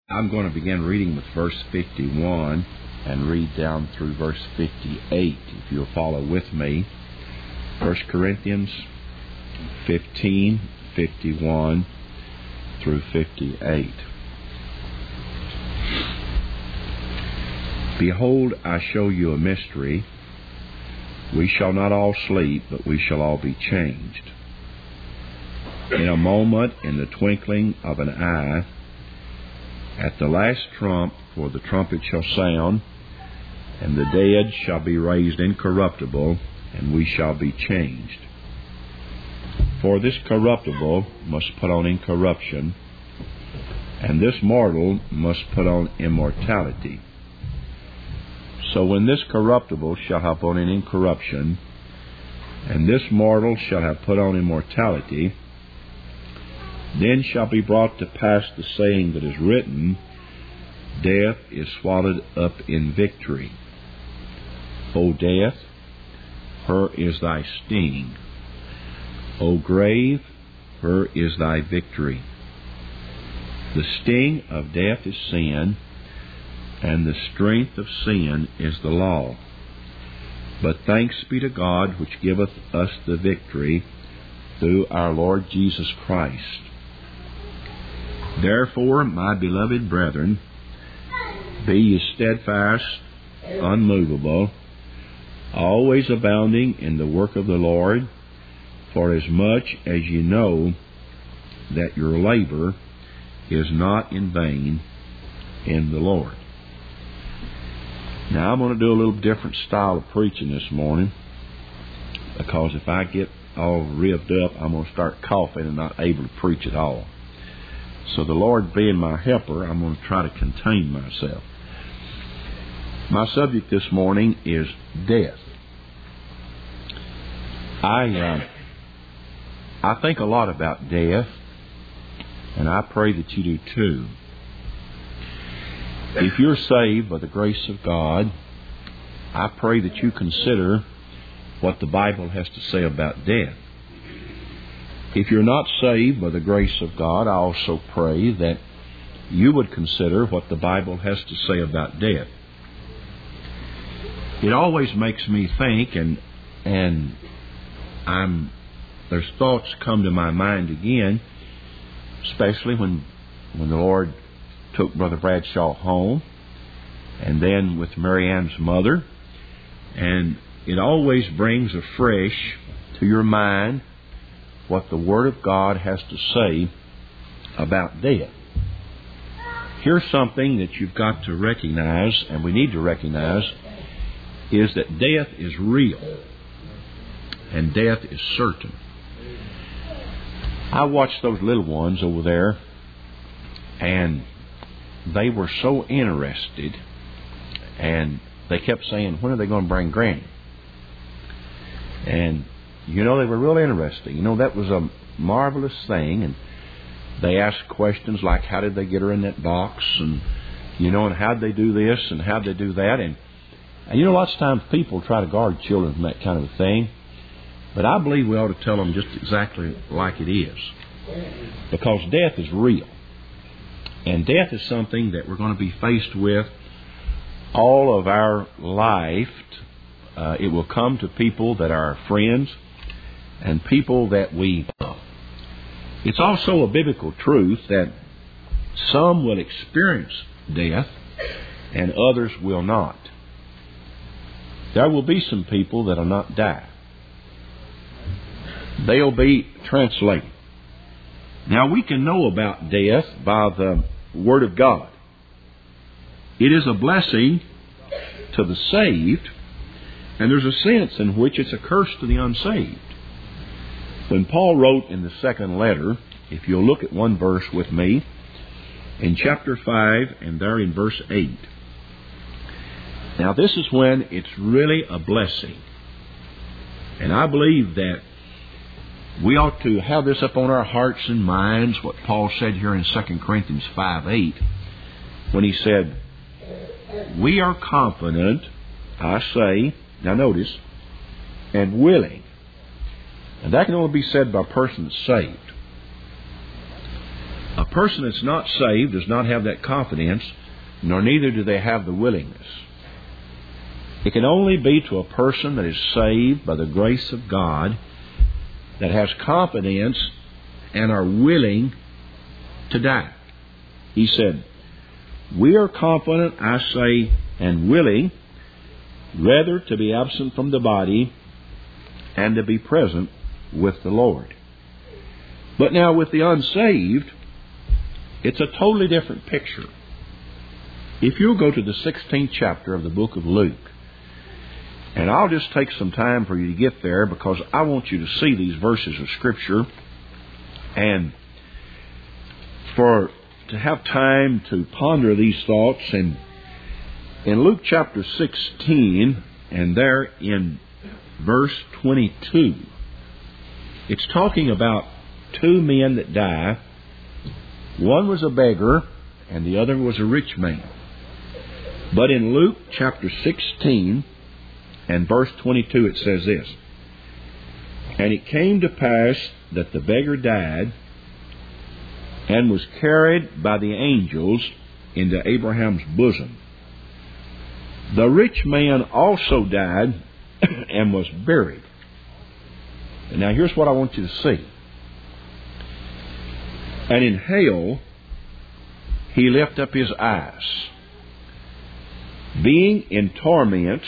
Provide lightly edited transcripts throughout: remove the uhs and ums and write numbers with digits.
I'm going to begin reading with verse 51 and read down through verse 58, if you'll follow with me. 1 Corinthians 15, 51 through 58. Behold, I show you a mystery. We shall not all sleep, but we shall all be changed. In a moment, in the twinkling of an eye, at the last trump, for the trumpet shall sound, and the dead shall be raised incorruptible, and we shall be changed. For this corruptible must put on incorruption, and this mortal must put on immortality. So when this corruptible shall have put on incorruption, and this mortal shall have put on immortality, then shall be brought to pass the saying that is written, Death is swallowed up in victory. O death, where is thy sting? O grave, where is thy victory? The sting of death is sin, and the strength of sin is the law. But thanks be to God, which giveth us the victory through our Lord Jesus Christ. Therefore, my beloved brethren, be ye steadfast, unmovable, always abounding in the work of the Lord, for as much as ye know that your labor is not in vain in the Lord. Now, I'm going to do a little different style of preaching this morning, because if I get all revved up, I'm going to start coughing and not able to preach at all. So the Lord being my helper, I'm going to try to contain myself. My subject this morning is death. I think a lot about death, and I pray that you do too. If you're saved by the grace of God, I pray that you consider what the Bible has to say about death. If you're not saved by the grace of God, I also pray that you would consider what the Bible has to say about death. It always makes me think, and there's thoughts come to my mind again, especially when the Lord took Brother Bradshaw home, and then with Mary Ann's mother, and it always brings afresh to your mind what the Word of God has to say about death. Here's something that you've got to recognize, and we need to recognize, is that death is real, and death is certain. I watched those little ones over there, and they were so interested, and they kept saying, when are they going to bring Granny? And they were really interesting. That was a marvelous thing. And they asked questions like, how did they get her in that box? And, and how'd they do this and how'd they do that? And lots of times people try to guard children from that kind of a thing. But I believe we ought to tell them just exactly like it is. Because death is real. And death is something that we're going to be faced with all of our life. It will come to people that are our friends and people that we love. It's also a biblical truth that some will experience death and others will not. There will be some people that will not die. They'll be translated. Now, we can know about death by the Word of God. It is a blessing to the saved, and there's a sense in which it's a curse to the unsaved. When Paul wrote in the second letter, if you'll look at one verse with me, in chapter 5 and there in verse 8. Now this is when it's really a blessing. And I believe that we ought to have this up on our hearts and minds, what Paul said here in 2 Corinthians 5:8, when he said, we are confident, I say, now notice, and willing. And that can only be said by a person that's saved. A person that's not saved does not have that confidence, nor neither do they have the willingness. It can only be to a person that is saved by the grace of God, that has confidence and are willing to die. He said, we are confident, I say, and willing, rather to be absent from the body and to be present with the Lord. But now with the unsaved, it's a totally different picture. If you'll go to the 16th chapter of the book of Luke, and I'll just take some time for you to get there because I want you to see these verses of Scripture and to have time to ponder these thoughts. And in Luke chapter 16, and there in verse 22, it's talking about two men that die. One was a beggar and the other was a rich man. But in Luke chapter 16 and verse 22 it says this, and it came to pass that the beggar died and was carried by the angels into Abraham's bosom. The rich man also died and was buried. And now here's what I want you to see. And in hell he lift up his eyes, being in torments,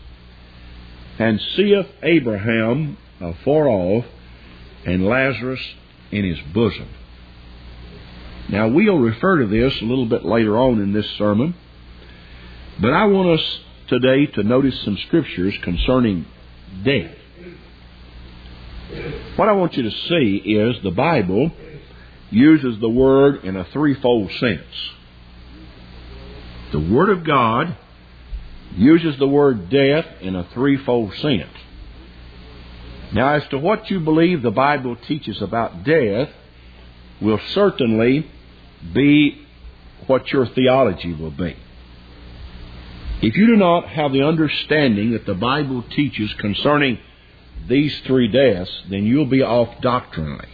and seeth Abraham afar off, and Lazarus in his bosom. Now we'll refer to this a little bit later on in this sermon, but I want us today to notice some scriptures concerning death. What I want you to see is the Bible uses the word in a threefold sense. The Word of God uses the word death in a threefold sense. Now, as to what you believe the Bible teaches about death will certainly be what your theology will be. If you do not have the understanding that the Bible teaches concerning these three deaths, then you'll be off doctrinally.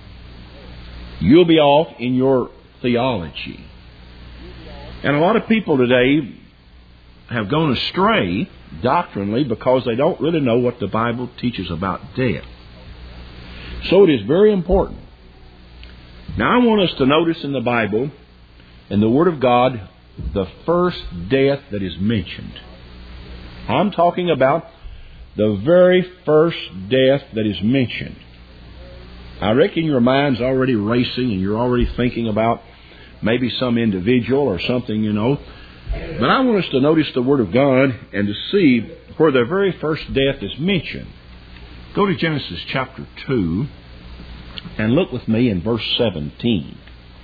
You'll be off in your theology. And a lot of people today have gone astray doctrinally because they don't really know what the Bible teaches about death. So it is very important. Now I want us to notice in the Bible, in the Word of God, the first death that is mentioned. I'm talking about the very first death that is mentioned. I reckon your mind's already racing and you're already thinking about maybe some individual or something, you know. But I want us to notice the Word of God and to see where the very first death is mentioned. Go to Genesis chapter 2 and look with me in verse 17.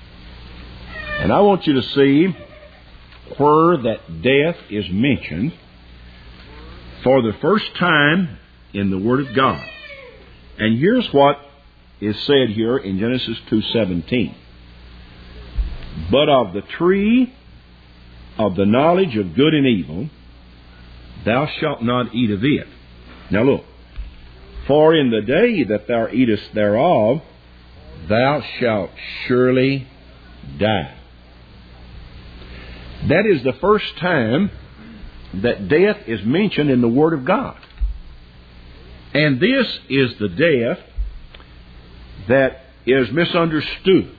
And I want you to see where that death is mentioned for the first time in the Word of God. And here's what is said here in Genesis 2:17. But of the tree of the knowledge of good and evil, thou shalt not eat of it. Now look, for in the day that thou eatest thereof, thou shalt surely die. That is the first time that death is mentioned in the Word of God. And this is the death that is misunderstood.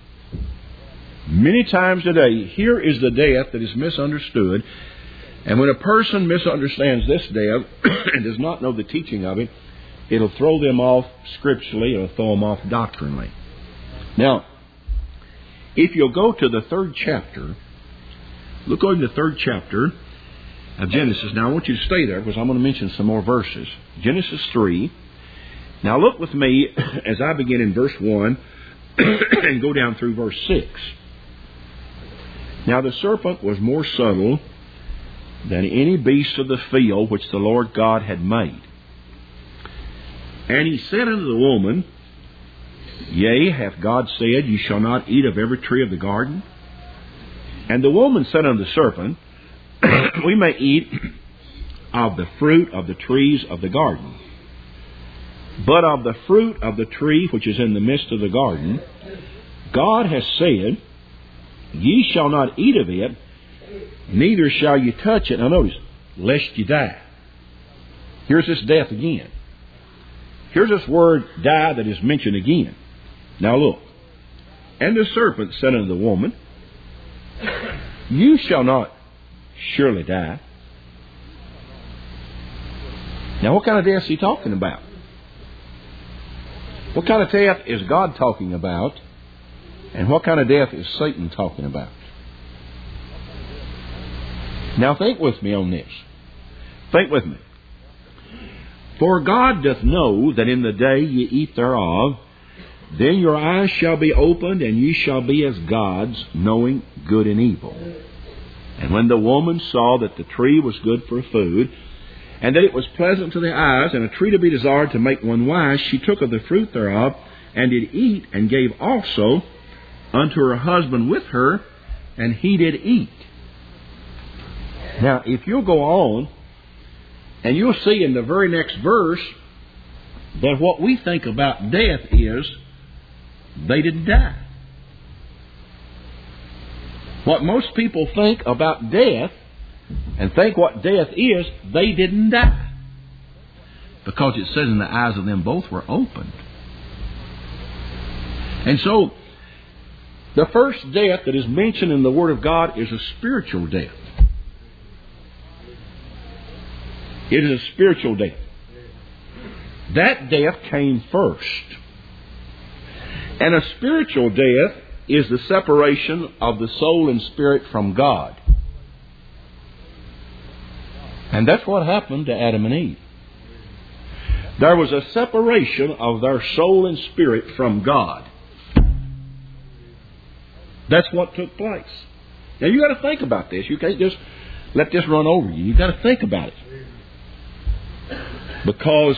Many times today, here is the death that is misunderstood. And when a person misunderstands this death and does not know the teaching of it, it'll throw them off scripturally, it'll throw them off doctrinally. Now, if you'll go to the 3rd chapter, look over the 3rd chapter of Genesis. Now, I want you to stay there because I'm going to mention some more verses. Genesis 3. Now, look with me as I begin in verse 1 and go down through verse 6. Now, the serpent was more subtle than any beast of the field which the Lord God had made. And he said unto the woman, Yea, hath God said, Ye shall not eat of every tree of the garden? And the woman said unto the serpent, We may eat of the fruit of the trees of the garden. But of the fruit of the tree which is in the midst of the garden, God has said, ye shall not eat of it, neither shall you touch it. Now notice, lest you die. Here's this death again. Here's this word die that is mentioned again. Now look. And the serpent said unto the woman, you shall not surely die. Now what kind of death is he talking about? What kind of death is God talking about? And what kind of death is Satan talking about? Now think with me on this. Think with me. For God doth know that in the day ye eat thereof, then your eyes shall be opened, and ye shall be as gods, knowing good and evil. And when the woman saw that the tree was good for food, and that it was pleasant to the eyes, and a tree to be desired to make one wise, she took of the fruit thereof, and did eat, and gave also unto her husband with her, and he did eat. Now, if you'll go on, and you'll see in the very next verse that what we think about death is they didn't die. What most people think about death and think what death is, they didn't die. Because it says in the eyes of them both were opened. And so, the first death that is mentioned in the Word of God is a spiritual death. It is a spiritual death. That death came first. And a spiritual death is the separation of the soul and spirit from God. And that's what happened to Adam and Eve. There was a separation of their soul and spirit from God. That's what took place. Now you've got to think about this. You can't just let this run over you. You've got to think about it. Because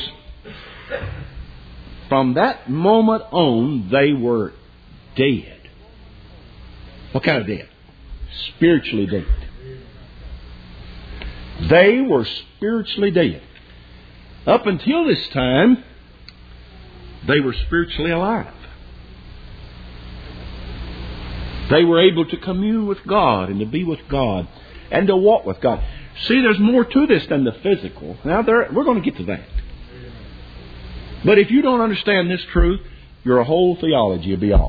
from that moment on, they were dead. What kind of dead? Spiritually dead. They were spiritually dead. Up until this time, they were spiritually alive. They were able to commune with God and to be with God and to walk with God. See, there's more to this than the physical. Now, we're going to get to that. But if you don't understand this truth, your whole theology will be off.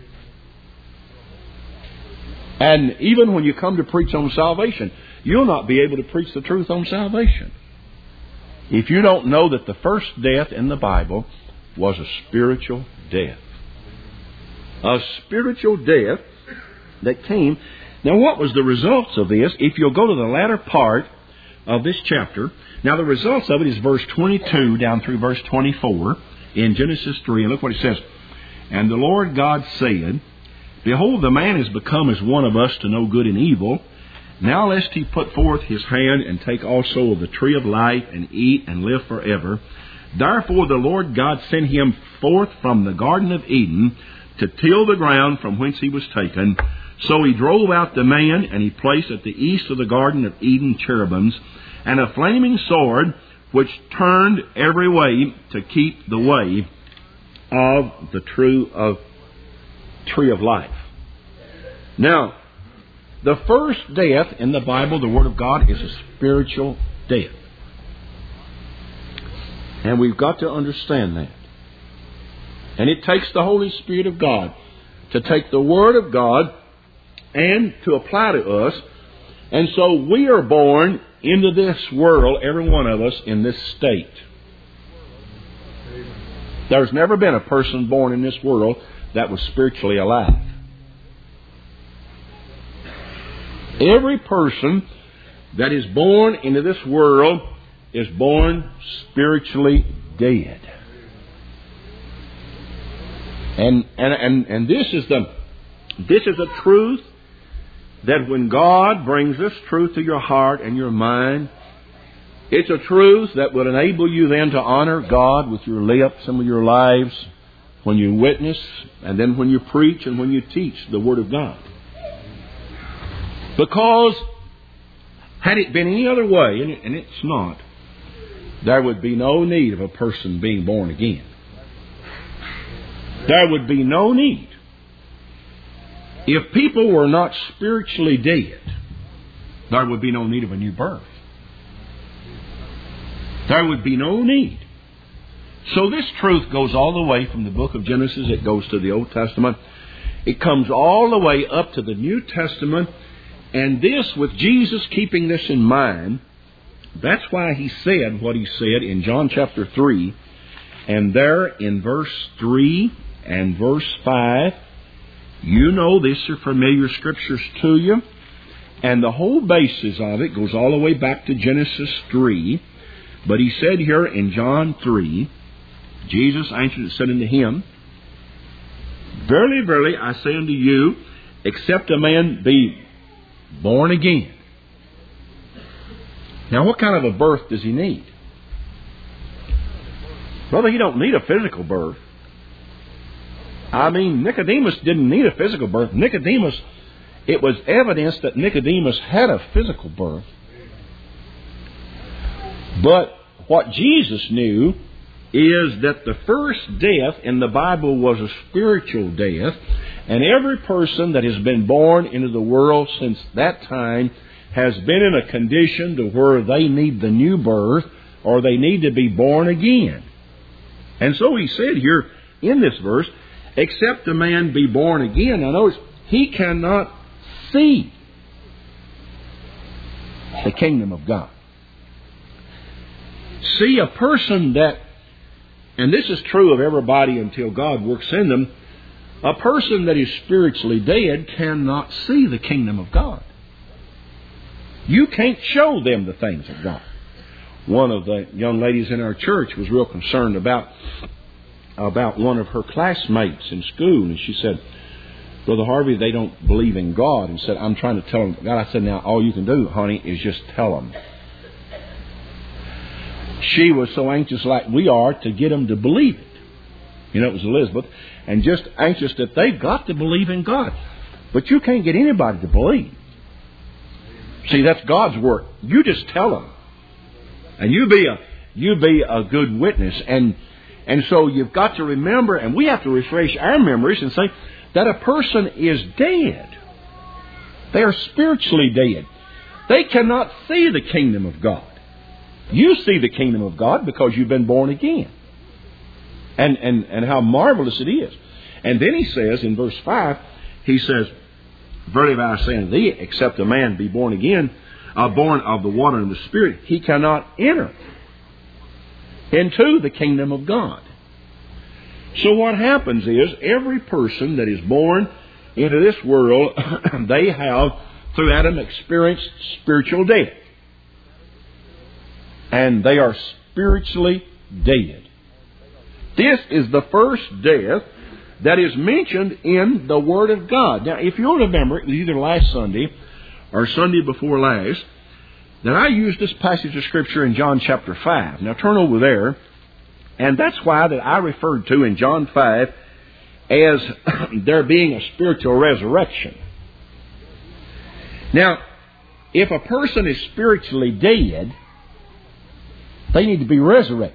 And even when you come to preach on salvation, you'll not be able to preach the truth on salvation. If you don't know that the first death in the Bible was a spiritual death. A spiritual death that came. Now, what was the results of this? If you'll go to the latter part of this chapter. Now, the results of it is verse 22 down through verse 24 in Genesis 3. And look what it says. And the Lord God said, Behold, the man is become as one of us to know good and evil. Now lest he put forth his hand and take also of the tree of life and eat and live forever. Therefore the Lord God sent him forth from the Garden of Eden to till the ground from whence he was taken. So he drove out the man, and he placed at the east of the Garden of Eden cherubims, and a flaming sword which turned every way to keep the way of the tree of life. Now, the first death in the Bible, the Word of God, is a spiritual death. And we've got to understand that. And it takes the Holy Spirit of God to take the Word of God and to apply to us. And so we are born into this world, every one of us, in this state. There's never been a person born in this world that was spiritually alive. Every person that is born into this world is born spiritually dead. And this is a truth that when God brings this truth to your heart and your mind, it's a truth that will enable you then to honor God with your lips and with your lives when you witness, and then when you preach and when you teach the Word of God. Because had it been any other way, and it's not, there would be no need of a person being born again. There would be no need. If people were not spiritually dead, there would be no need of a new birth. There would be no need. So this truth goes all the way from the book of Genesis. It goes to the Old Testament. It comes all the way up to the New Testament. And this, with Jesus keeping this in mind, that's why He said what He said in John chapter 3. And there in verse 3 and verse 5, you know these are familiar scriptures to you. And the whole basis of it goes all the way back to Genesis 3. But He said here in John 3, Jesus answered and said unto him, Verily, verily, I say unto you, except a man be born again. Now, what kind of a birth does he need? Brother, he don't need a physical birth. I mean, Nicodemus didn't need a physical birth. It was evidence that Nicodemus had a physical birth. But what Jesus knew is that the first death in the Bible was a spiritual death, and every person that has been born into the world since that time has been in a condition to where they need the new birth, or they need to be born again. And so He said here in this verse, except a man be born again. Now notice, he cannot see the kingdom of God. See, a person that, and this is true of everybody until God works in them, a person that is spiritually dead cannot see the kingdom of God. You can't show them the things of God. One of the young ladies in our church was real concerned about one of her classmates in school, and she said, Brother Harvey, they don't believe in God, and said, I'm trying to tell them God. I said, now all you can do, honey, is just tell them. She was so anxious, like we are, to get them to believe it. You know, it was Elizabeth, and just anxious that they've got to believe in God. But you can't get anybody to believe. See, that's God's work. You just tell them, and you be a good witness. And so you've got to remember, and we have to refresh our memories and say that a person is dead. They are spiritually dead. They cannot see the kingdom of God. You see the kingdom of God because you've been born again. And how marvelous it is. And then He says in verse 5, He says, Verily I say unto thee, except a man be born again, born of the water and the Spirit, he cannot enter into the kingdom of God. So what happens is, every person that is born into this world, they have, through Adam, experienced spiritual death. And they are spiritually dead. This is the first death that is mentioned in the Word of God. Now, if you'll remember, it was either last Sunday or Sunday before last, that I used this passage of Scripture in John chapter 5. Now, turn over there. And that's why that I referred to in John 5 as there being a spiritual resurrection. Now, if a person is spiritually dead, they need to be resurrected.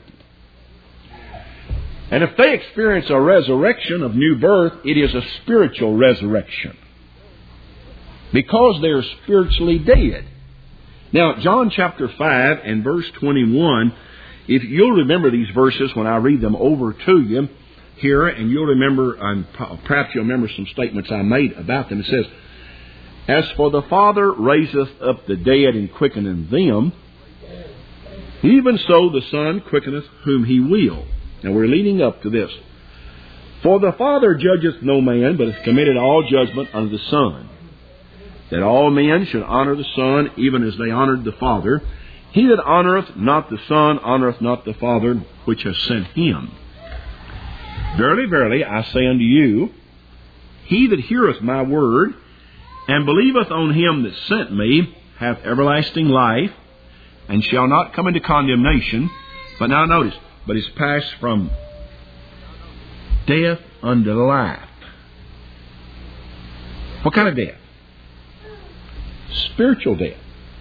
And if they experience a resurrection of new birth, it is a spiritual resurrection. Because they are spiritually dead. Now, John chapter 5 and verse 21, if you'll remember these verses when I read them over to you here, and you'll remember, and perhaps you'll remember some statements I made about them. It says, As for the Father raiseth up the dead and quickeneth them, even so the Son quickeneth whom He will. Now we're leading up to this. For the Father judgeth no man, but hath committed all judgment unto the Son, that all men should honor the Son, even as they honored the Father. He that honoreth not the Son honoreth not the Father which hath sent Him. Verily, verily, I say unto you, he that heareth my word, and believeth on Him that sent me, hath everlasting life, and shall not come into condemnation. But now notice, but is passed from death unto life. What kind of death? Spiritual death.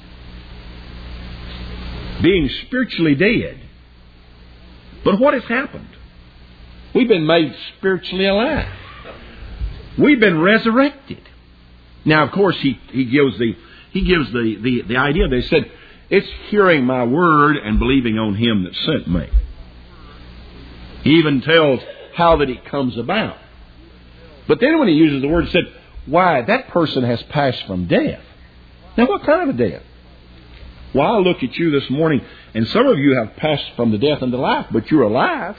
Being spiritually dead. But what has happened? We've been made spiritually alive. We've been resurrected. Now, of course, he gives the idea. They said, it's hearing my word and believing on him that sent me. He even tells how that it comes about. But then when he uses the word, he said, why, that person has passed from death. Now, what kind of a death? Well, I look at you this morning, and some of you have passed from the death into life, but you're alive.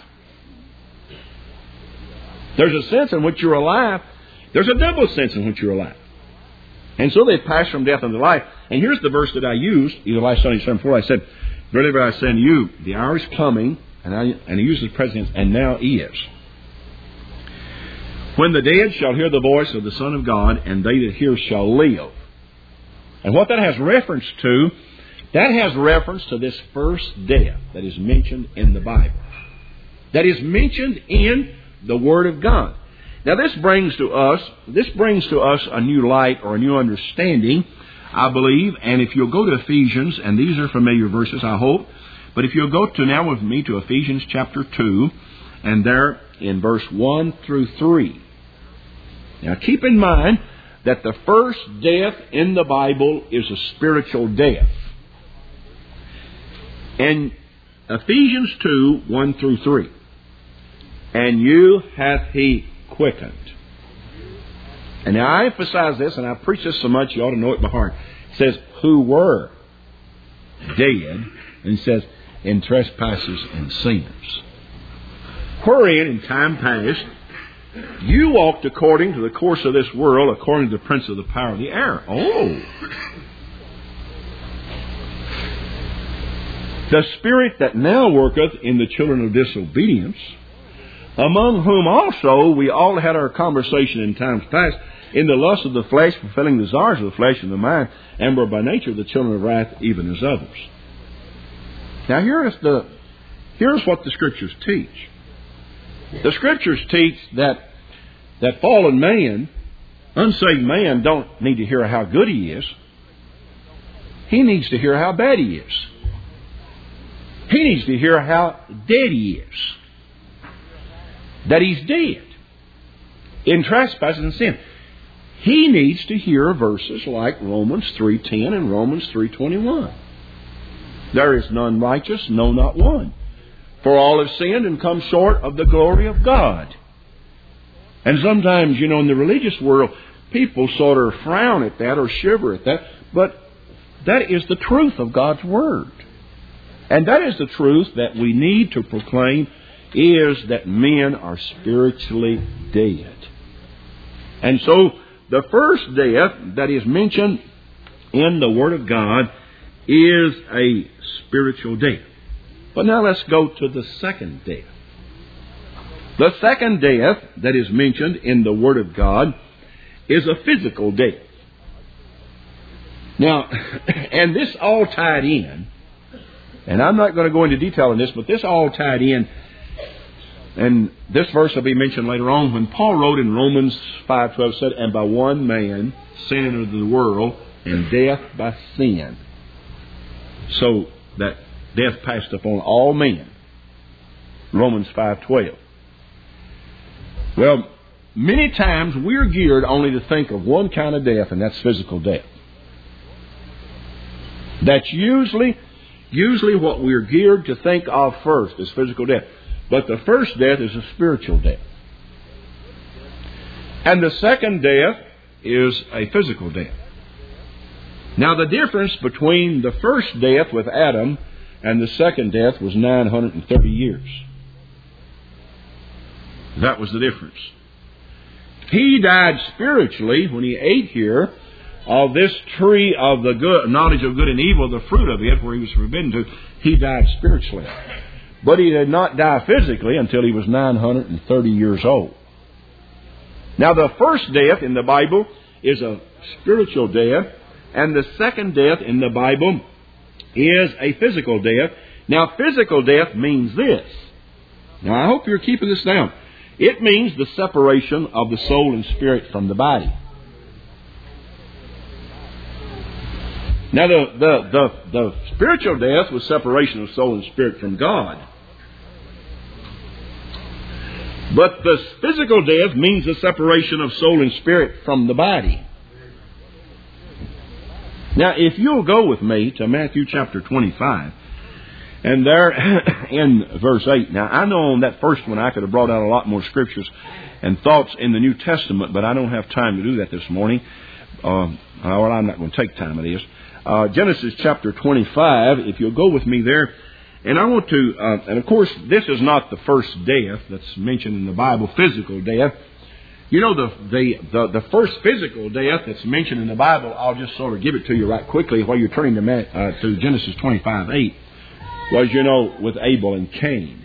There's a sense in which you're alive. There's a double sense in which you're alive. And so they've passed from death into life. And here's the verse that I used, either last Sunday or Sunday before. I said, verily I say unto you, the hour is coming, and he uses present tense, and now is, when the dead shall hear the voice of the Son of God, and they that hear shall live. And what that has reference to, that has reference to this first death that is mentioned in the Bible. That is mentioned in the Word of God. Now this brings to us a new light or a new understanding, I believe. And if you'll go to Ephesians, and these are familiar verses, I hope, but if you'll go to now with me to Ephesians chapter 2, and there in verse 1 through 3. Now keep in mind that the first death in the Bible is a spiritual death. And Ephesians 2, 1 through 3. And you hath he quickened. And now I emphasize this, and I preach this so much you ought to know it by heart. It says, who were dead, and it says, in trespasses and sins, wherein in time past you walked according to the course of this world, according to the prince of the power of the air. Oh! The spirit that now worketh in the children of disobedience, among whom also we all had our conversation in times past, in the lust of the flesh, fulfilling the desires of the flesh and the mind, and were by nature the children of wrath, even as others. Now here's what the Scriptures teach. The Scriptures teach that fallen man, unsaved man, don't need to hear how good he is. He needs to hear how bad he is. He needs to hear how dead he is. That he's dead in trespasses and sin. He needs to hear verses like Romans 3:10 and Romans 3:21. There is none righteous, no, not one. For all have sinned and come short of the glory of God. And sometimes, in the religious world, people sort of frown at that or shiver at that. But that is the truth of God's Word. And that is the truth that we need to proclaim, is that men are spiritually dead. And so the first death that is mentioned in the Word of God is a spiritual death. But now let's go to the second death. The second death that is mentioned in the Word of God is a physical death. Now, and this all tied in, and I'm not going to go into detail on this, but this all tied in, and this verse will be mentioned later on when Paul wrote in Romans 5:12, said, and by one man sin entered the world, and death by sin. So that death passed upon all men. Romans 5:12. Well, many times we're geared only to think of one kind of death, and that's physical death. That's usually what we're geared to think of first is physical death. But the first death is a spiritual death. And the second death is a physical death. Now the difference between the first death with Adam and the second death was 930 years. That was the difference. He died spiritually when he ate here of this tree of the good, knowledge of good and evil, the fruit of it, where he was forbidden to. He died spiritually. But he did not die physically until he was 930 years old. Now the first death in the Bible is a spiritual death, and the second death in the Bible is a physical death. Now physical death means this. Now I hope you're keeping this down. It means the separation of the soul and spirit from the body. Now the spiritual death was separation of soul and spirit from God. But the physical death means the separation of soul and spirit from the body. Now, if you'll go with me to Matthew chapter 25, and there in verse 8. Now, I know on that first one I could have brought out a lot more scriptures and thoughts in the New Testament, but I don't have time to do that this morning. Well, I'm not going to take time of this. Genesis chapter 25, if you'll go with me there. And I want to, and of course, this is not the first death that's mentioned in the Bible, physical death. You know, the first physical death that's mentioned in the Bible, I'll just sort of give it to you right quickly while you're turning to Genesis 25:8, was, you know, with Abel and Cain.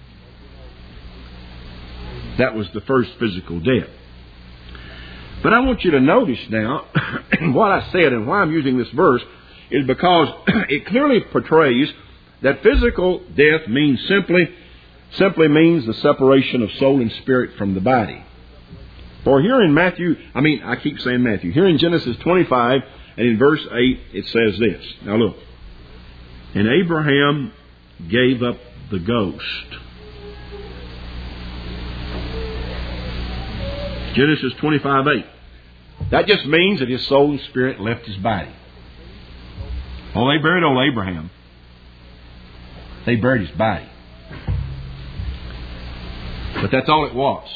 That was the first physical death. But I want you to notice now, what I said and why I'm using this verse is because it clearly portrays that physical death means simply means the separation of soul and spirit from the body. For here in I keep saying Matthew. Here in Genesis 25 and in verse 8 it says this. Now look. And Abraham gave up the ghost. Genesis 25:8. That just means that his soul and spirit left his body. Oh, they buried old Abraham. They buried his body. But that's all it was.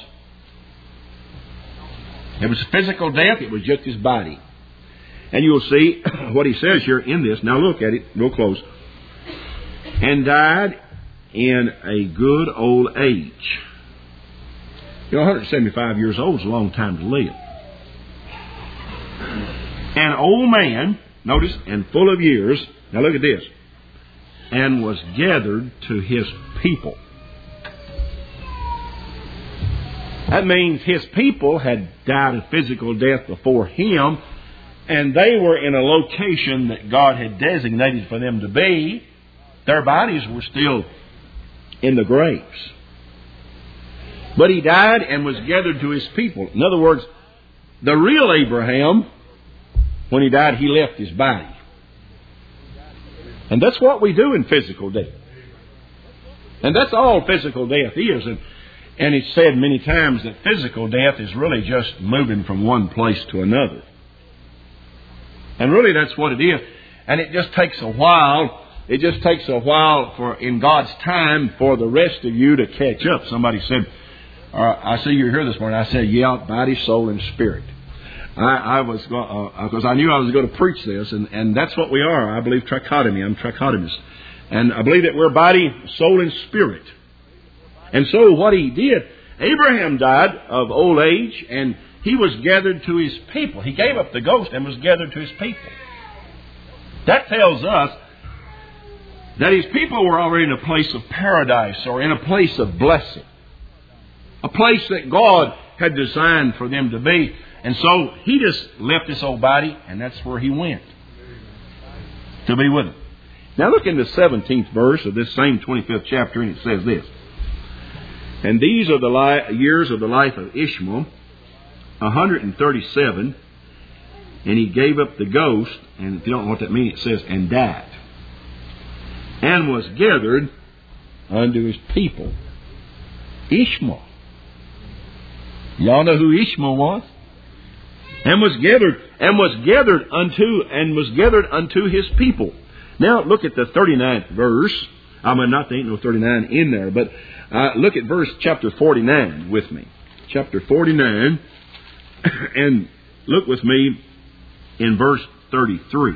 It was a physical death. It was just his body. And you'll see what he says here in this. Now look at it real close. And died in a good old age. You know, 175 years old is a long time to live. An old man, notice, and full of years. Now look at this. And was gathered to his people. That means his people had died a physical death before him, and they were in a location that God had designated for them to be. Their bodies were still in the graves. But he died and was gathered to his people. In other words, the real Abraham, when he died, he left his body. And that's what we do in physical death. And that's all physical death is. And it's said many times that physical death is really just moving from one place to another. And really that's what it is. And it just takes a while. It just takes a while for, in God's time, for the rest of you to catch up. Somebody said, I see you're here this morning. I said, yeah, body, soul, and spirit. I was because I knew I was going to preach this, and that's what we are. I believe trichotomy. I'm trichotomist. And I believe that we're body, soul, and spirit. And so what he did, Abraham died of old age, and he was gathered to his people. He gave up the ghost and was gathered to his people. That tells us that his people were already in a place of paradise or in a place of blessing. A place that God had designed for them to be. And so he just left this old body, and that's where he went. To be with him. Now look in the 17th verse of this same 25th chapter, and it says this. And these are the years of the life of Ishmael, 137, and he gave up the ghost, and if you don't know what that means, it says, and died. And was gathered unto his people. Ishmael. Y'all know who Ishmael was? And was gathered unto his people. Now look at the 39th verse. I mean, not there ain't no 39 in there, but look at chapter 49 with me. Chapter 49, and look with me in verse 33.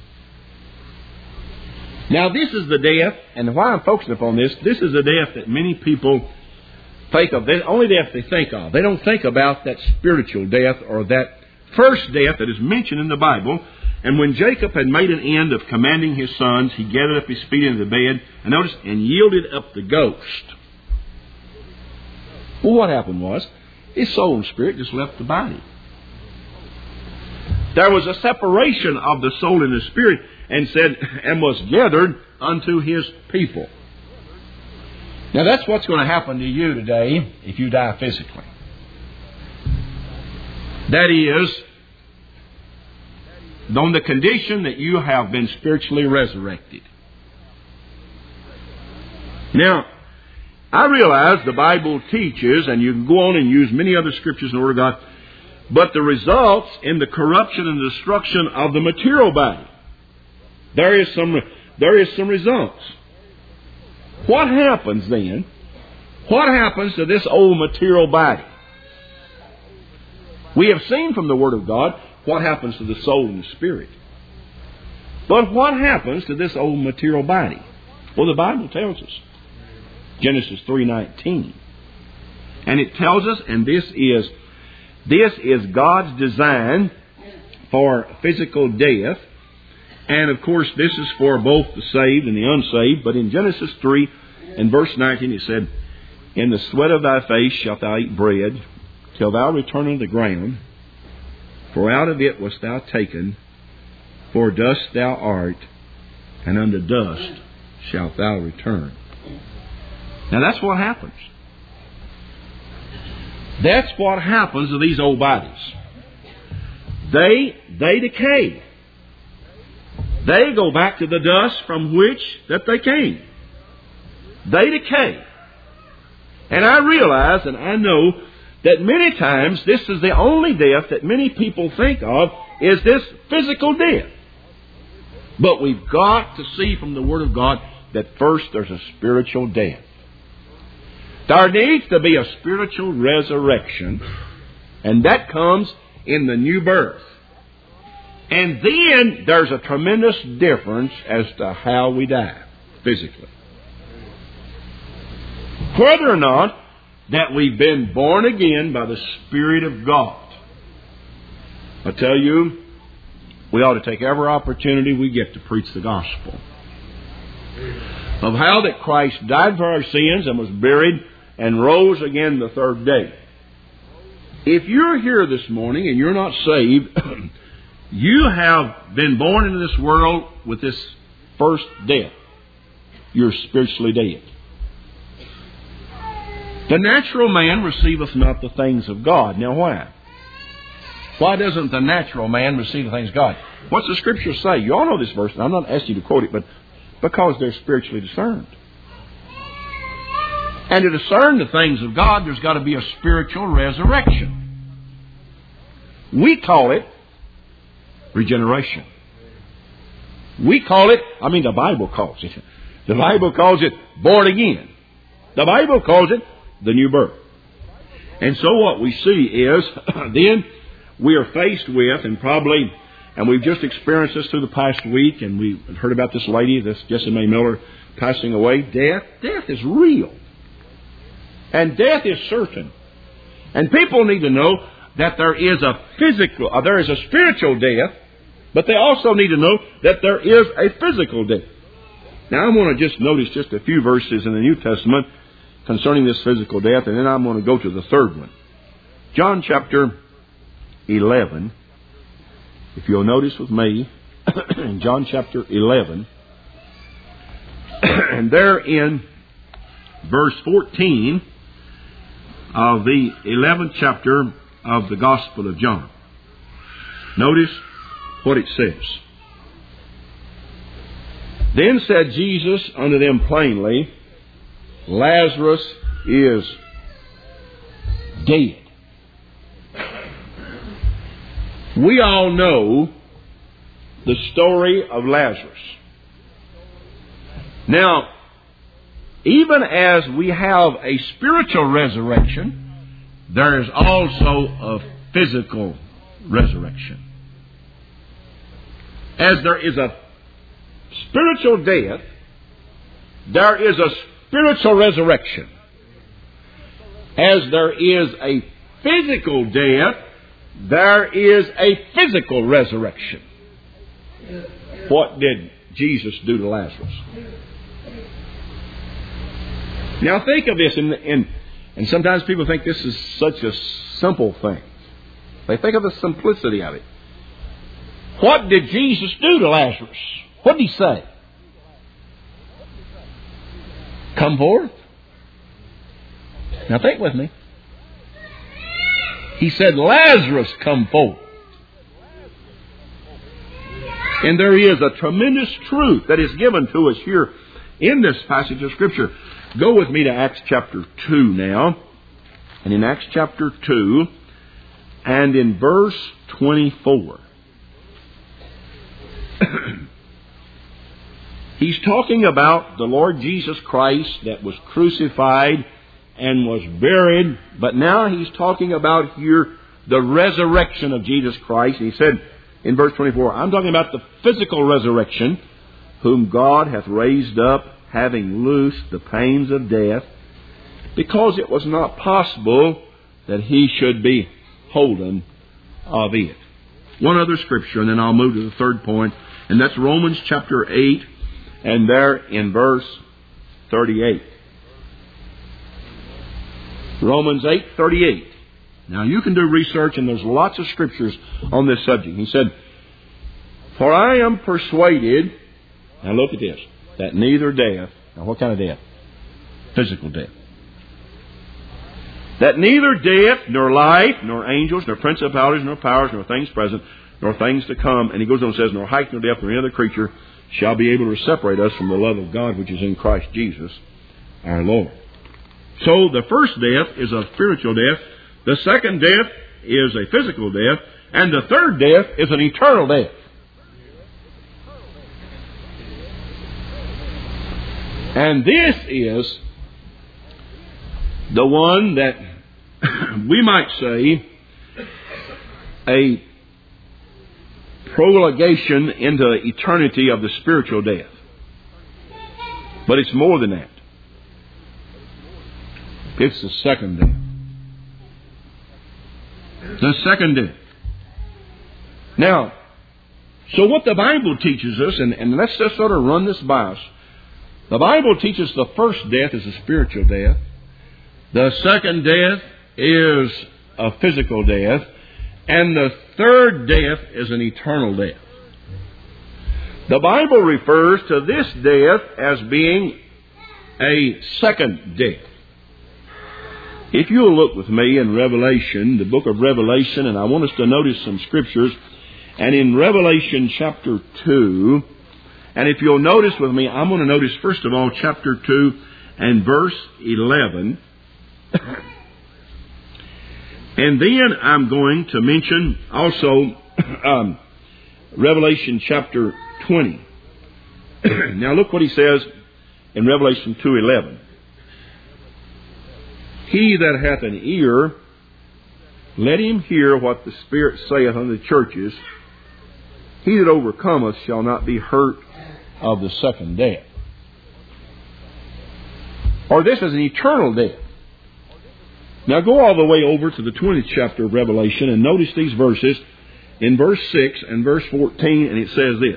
Now this is the death, and why I'm focusing upon this is the death that many people think of. The only death they think of. They don't think about that spiritual death or that first death that is mentioned in the Bible. And when Jacob had made an end of commanding his sons, he gathered up his feet into the bed, and notice, and yielded up the ghost. Well, what happened was, his soul and spirit just left the body. There was a separation of the soul and the spirit, and said, and was gathered unto his people. Now that's what's going to happen to you today if you die physically. That is, on the condition that you have been spiritually resurrected. Now, I realize the Bible teaches, and you can go on and use many other scriptures in the Word of God, but the results in the corruption and destruction of the material body. There is some results. What happens then? What happens to this old material body? We have seen from the Word of God what happens to the soul and the spirit. But what happens to this old material body? Well, the Bible tells us. Genesis 3:19. And it tells us, and this is God's design for physical death. And of course, this is for both the saved and the unsaved. But in Genesis 3 and verse 19, it said, "In the sweat of thy face shalt thou eat bread, till thou return unto the ground. For out of it wast thou taken, for dust thou art, and unto dust shalt thou return." Now that's what happens. That's what happens to these old bodies. They decay. They go back to the dust from which that they came. They decay. And I realize and I know that many times this is the only death that many people think of, is this physical death. But we've got to see from the Word of God that first there's a spiritual death. There needs to be a spiritual resurrection, and that comes in the new birth. And then there's a tremendous difference as to how we die physically. Whether or not that we've been born again by the Spirit of God. I tell you, we ought to take every opportunity we get to preach the gospel of how that Christ died for our sins and was buried and rose again the third day. If you're here this morning and you're not saved, you have been born into this world with this first death. You're spiritually dead. The natural man receiveth not the things of God. Now why? Why doesn't the natural man receive the things of God? What's the Scripture say? You all know this verse, and I'm not asking you to quote it, but because they're spiritually discerned. And to discern the things of God, there's got to be a spiritual resurrection. We call it regeneration. We call it, the Bible calls it. The Bible calls it born again. The Bible calls it the new birth. And so what we see is, then we are faced with, and we've just experienced this through the past week, and we heard about this lady, this Jessie Mae Miller, passing away. Death is real. And death is certain. And people need to know that there is a spiritual death, but they also need to know that there is a physical death. Now I want to just notice just a few verses in the New Testament concerning this physical death, and then I'm going to go to the third one. John chapter 11, if you'll notice with me, in John chapter 11, and there in verse 14 of the 11th chapter of the Gospel of John. Notice what it says. Then said Jesus unto them plainly, Lazarus is dead. We all know the story of Lazarus. Now, even as we have a spiritual resurrection, there is also a physical resurrection. As there is a spiritual death, there is a spiritual resurrection. As there is a physical death, there is a physical resurrection. What did Jesus do to Lazarus? Now think of this, and sometimes people think this is such a simple thing. They think of the simplicity of it. What did Jesus do to Lazarus? What did he say? Come forth. Now think with me. He said, Lazarus, come forth. And there is a tremendous truth that is given to us here in this passage of Scripture. Go with me to Acts chapter 2 now. And in Acts chapter 2, and in verse 24. He's talking about the Lord Jesus Christ that was crucified and was buried, but now he's talking about here the resurrection of Jesus Christ. He said in verse 24, I'm talking about the physical resurrection, whom God hath raised up, having loosed the pains of death, because it was not possible that he should be holden of it. One other scripture, and then I'll move to the third point, and that's Romans chapter 8, and there in verse 38. Romans 8:38. Now you can do research, and there's lots of scriptures on this subject. He said, for I am persuaded, now look at this, that neither death, now what kind of death? Physical death. That neither death, nor life, nor angels, nor principalities, nor powers, nor things present, nor things to come, and he goes on and says, nor height, nor depth, nor any other creature shall be able to separate us from the love of God which is in Christ Jesus our Lord. So the first death is a spiritual death, the second death is a physical death, and the third death is an eternal death. And this is the one that we might say a prolongation into eternity of the spiritual death. But it's more than that. It's the second death. The second death. Now, so what the Bible teaches us, and let's just sort of run this by us. The Bible teaches the first death is a spiritual death. The second death is a physical death. And the third death is an eternal death. The Bible refers to this death as being a second death. If you'll look with me in Revelation, the book of Revelation, and I want us to notice some scriptures. And in Revelation chapter 2, and if you'll notice with me, I'm going to notice first of all chapter 2 and verse 11. And then I'm going to mention also Revelation chapter 20. Now look what he says in Revelation 2:11. He that hath an ear, let him hear what the Spirit saith unto the churches. He that overcometh shall not be hurt of the second death. Or this is an eternal death. Now go all the way over to the 20th chapter of Revelation and notice these verses in verse 6 and verse 14, and it says this.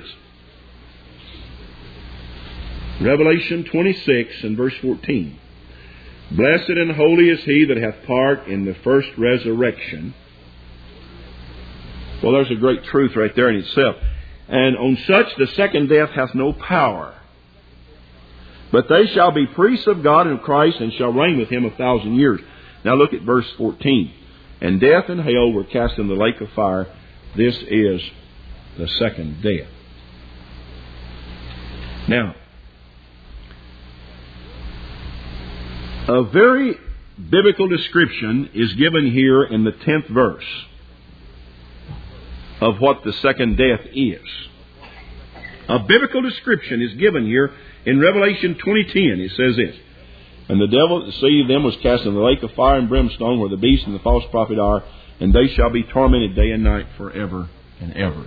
Revelation 26 and verse 14. Blessed and holy is he that hath part in the first resurrection. Well, there's a great truth right there in itself. And on such the second death hath no power. But they shall be priests of God and of Christ, and shall reign with him 1,000 years. Now look at verse 14. And death and hell were cast in the lake of fire. This is the second death. Now, a very biblical description is given here in the 10th verse of what the second death is. A biblical description is given here in Revelation 20:10. It says this. And the devil that deceived them was cast in the lake of fire and brimstone, where the beast and the false prophet are, and they shall be tormented day and night forever and ever.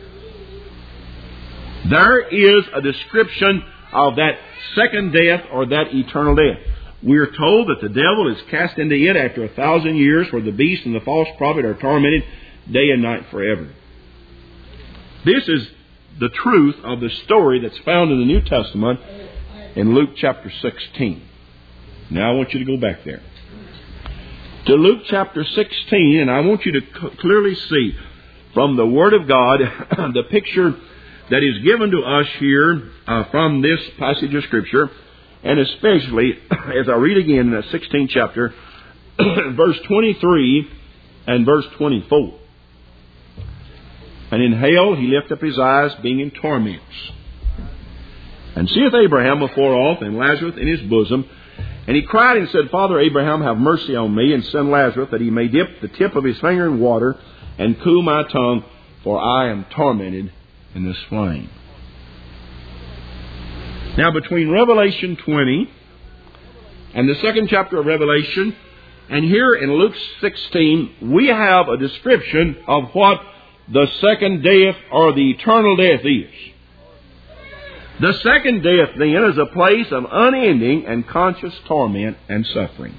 There is a description of that second death or that eternal death. We are told that the devil is cast into it after 1,000 years, where the beast and the false prophet are tormented day and night forever. This is the truth of the story that's found in the New Testament in Luke chapter 16. Now I want you to go back there to Luke chapter 16, and I want you to clearly see from the Word of God the picture that is given to us here from this passage of Scripture, and especially as I read again in that 16th chapter, verse 23 and verse 24. And in hell he lift up his eyes, being in torments, and seeth Abraham afar off, and Lazarus in his bosom. And he cried and said, Father Abraham, have mercy on me, and send Lazarus, that he may dip the tip of his finger in water, and cool my tongue, for I am tormented in this flame. Now, between Revelation 20 and the second chapter of Revelation, and here in Luke 16, we have a description of what the second death or the eternal death is. The second death, then, is a place of unending and conscious torment and suffering.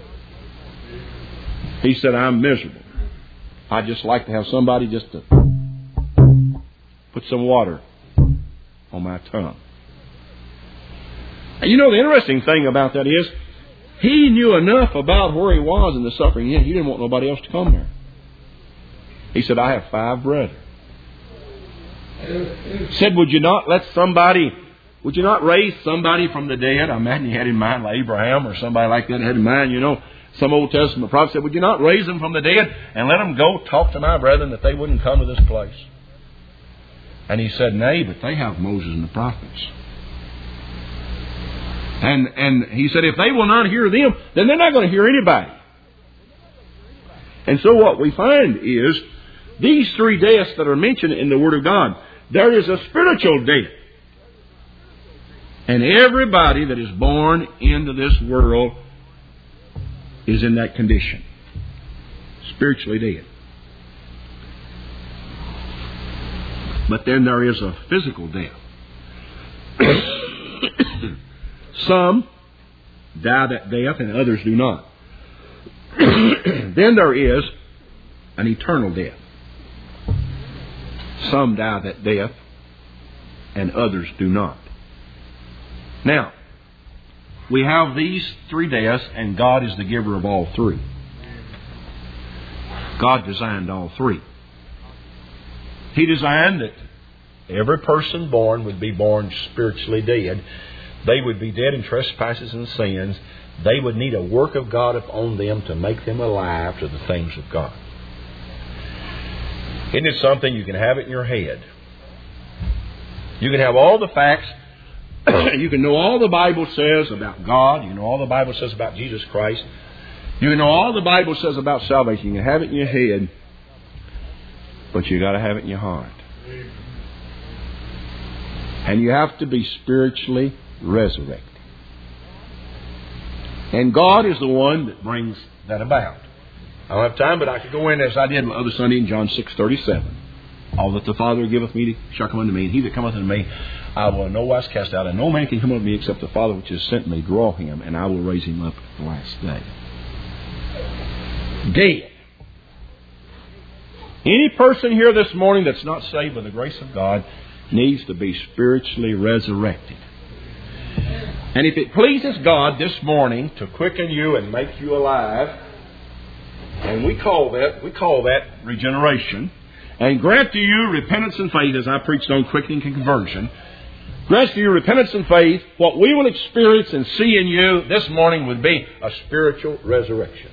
He said, I'm miserable. I'd just like to have somebody just to put some water on my tongue. And you know, the interesting thing about that is, he knew enough about where he was in the suffering. He didn't want nobody else to come there. He said, I have 5 brethren. Said, would you not raise somebody from the dead? I imagine he had in mind like Abraham or somebody like that had in mind, you know. Some Old Testament prophet said, would you not raise them from the dead and let them go talk to my brethren that they wouldn't come to this place? And he said, nay, but they have Moses and the prophets. And he said, if they will not hear them, then they're not going to hear anybody. And so what we find is, these 3 deaths that are mentioned in the Word of God, there is a spiritual death. And everybody that is born into this world is in that condition. Spiritually dead. But then there is a physical death. Some die that death and others do not. Then there is an eternal death. Some die that death and others do not. Now, we have these 3 deaths, and God is the giver of all 3. God designed all 3. He designed that every person born would be born spiritually dead. They would be dead in trespasses and sins. They would need a work of God upon them to make them alive to the things of God. Isn't it something? You can have it in your head. You can have all the facts. You can know all the Bible says about God. You can know all the Bible says about Jesus Christ. You can know all the Bible says about salvation. You can have it in your head. But you got to have it in your heart. And you have to be spiritually resurrected. And God is the one that brings that about. I don't have time, but I could go in as I did the other Sunday in John 6:37. All that the Father giveth me shall come unto me, and he that cometh unto me I will in no wise cast out, and no man can come unto me except the Father which has sent me draw him, and I will raise him up at the last day. Dead. Any person here this morning that's not saved by the grace of God needs to be spiritually resurrected. And if it pleases God this morning to quicken you and make you alive, and we call that regeneration, and grant to you repentance and faith, as I preached on quickening and conversion, grant to you repentance and faith, what we will experience and see in you this morning would be a spiritual resurrection.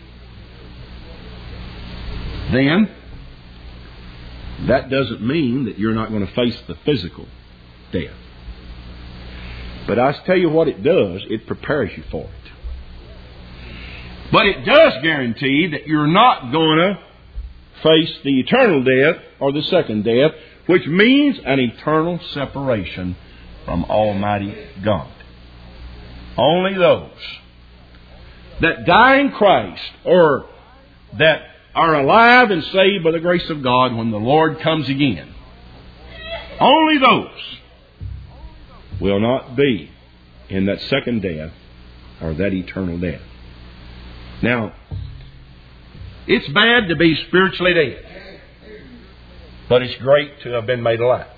Then, that doesn't mean that you're not going to face the physical death. But I tell you what it does, it prepares you for it. But it does guarantee that you're not going to face the eternal death or the second death, which means an eternal separation from Almighty God. Only those that die in Christ or that are alive and saved by the grace of God when the Lord comes again, only those will not be in that second death or that eternal death. Now, it's bad to be spiritually dead, but it's great to have been made alive.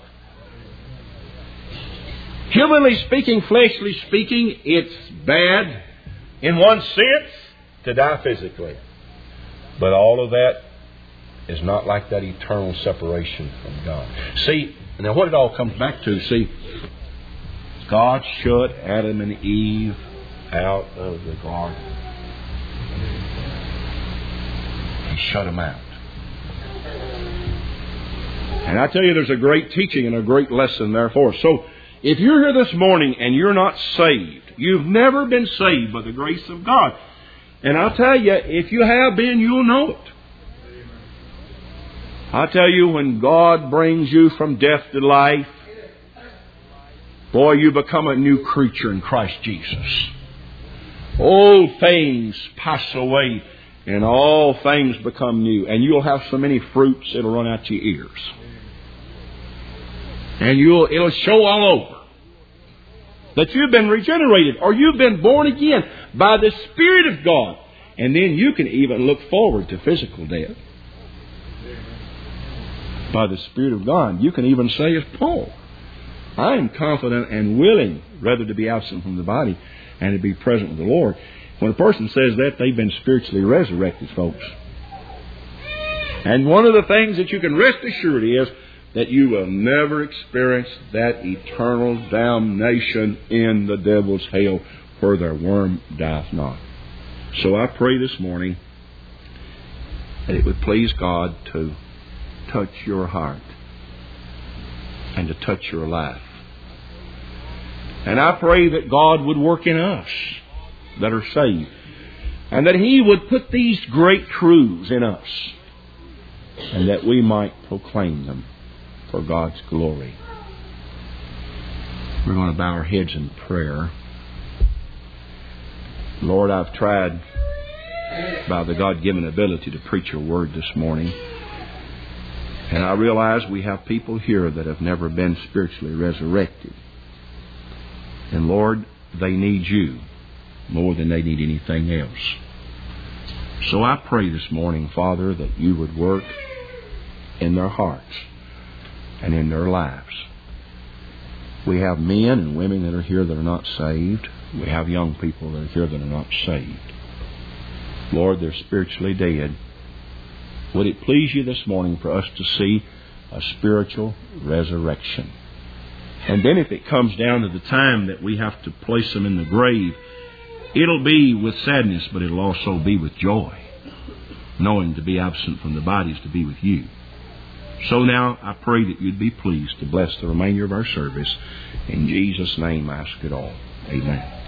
Humanly speaking, fleshly speaking, it's bad in one sense to die physically. But all of that is not like that eternal separation from God. See, now what it all comes back to, see, God shut Adam and Eve out of the garden. He shut them out. And I tell you, there's a great teaching and a great lesson there for us. So, if you're here this morning and you're not saved, you've never been saved by the grace of God. And I'll tell you, if you have been, you'll know it. I tell you, when God brings you from death to life, Boy, you become a new creature in Christ Jesus. Old things pass away and all things become new. And you'll have so many fruits it'll run out your ears. And it'll show all over that you've been regenerated or you've been born again by the Spirit of God. And then you can even look forward to physical death. By the Spirit of God. You can even say as Paul, I am confident and willing rather to be absent from the body and to be present with the Lord. When a person says that, they've been spiritually resurrected, folks. And one of the things that you can rest assured is that you will never experience that eternal damnation in the devil's hell where their worm dieth not. So I pray this morning that it would please God to touch your heart and to touch your life. And I pray that God would work in us that are saved and that He would put these great truths in us and that we might proclaim them for God's glory. We're going to bow our heads in prayer. Lord, I've tried by the God-given ability to preach Your Word this morning. And I realize we have people here that have never been spiritually resurrected. And Lord, they need You more than they need anything else. So I pray this morning, Father, that You would work in their hearts and in their lives. We have men and women that are here that are not saved. We have young people that are here that are not saved. Lord, they're spiritually dead. Would it please You this morning for us to see a spiritual resurrection? And then if it comes down to the time that we have to place them in the grave, it'll be with sadness, but it'll also be with joy, knowing to be absent from the body is to be with You. So now I pray that You'd be pleased to bless the remainder of our service. In Jesus' name I ask it all. Amen.